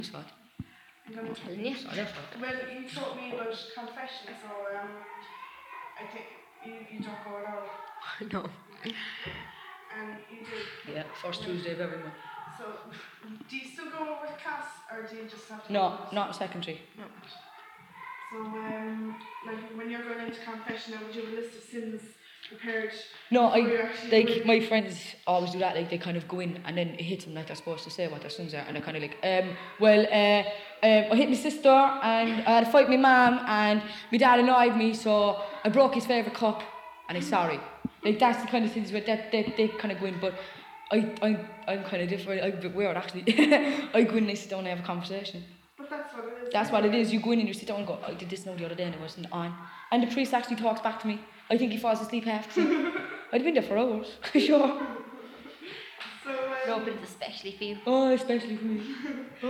What? I'm telling you. Sorry, what? Well, you told me about confession, so I think you don't go at all. No. And you do. Yeah, first Tuesday of every month. So, do you still go with class, or do you just have to? No, not secondary. No. So, like when you're going into confession, now would you have a list of sins prepared? No, before you actually go in? my friends always do that. Like they kind of go in and then it hits them like they're supposed to say what their sins are, and they're kind of like, I hit my sister and I had a fight with my mum and my dad annoyed me, so I broke his favourite cup and I'm sorry. Like that's the kind of things where they kind of go in, but I'm kind of different. I'm a bit weird actually. I go in and I sit down and have a conversation. But that's what it is. That's what it is. You go in and you sit down and go, I did this now the other day and it wasn't on. And the priest actually talks back to me. I think he falls asleep half the time. I'd been there for hours, sure. So, It opens especially for you. Oh, especially for me.